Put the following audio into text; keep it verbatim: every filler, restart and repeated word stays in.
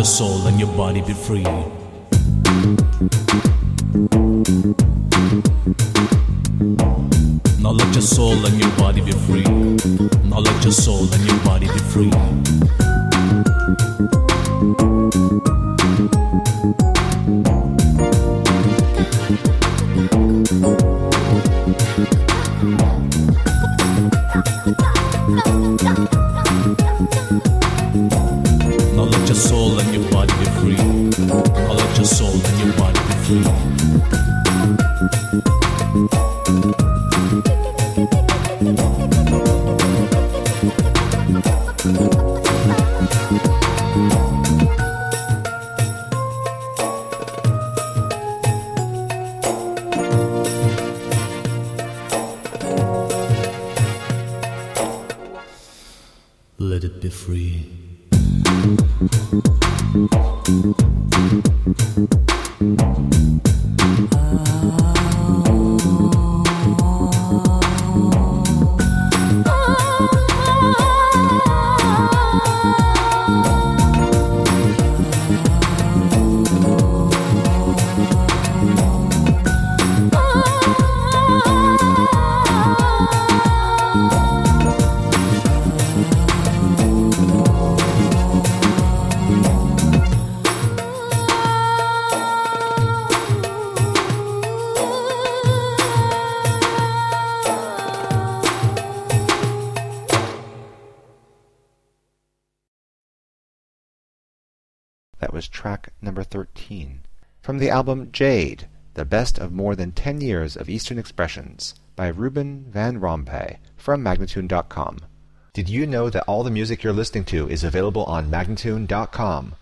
your soul and your body be free. Now let your soul and your body be free. Now let your soul and your body be free. Now let your soul and your body be free. Now let your soul and your body be free. Let it be free. That was track number thirteen. From the album Jade, the best of more than ten years of Eastern expressions, by Ruben Van Rompuy, from Magnatune dot com. Did you know that all the music you're listening to is available on Magnatune dot com?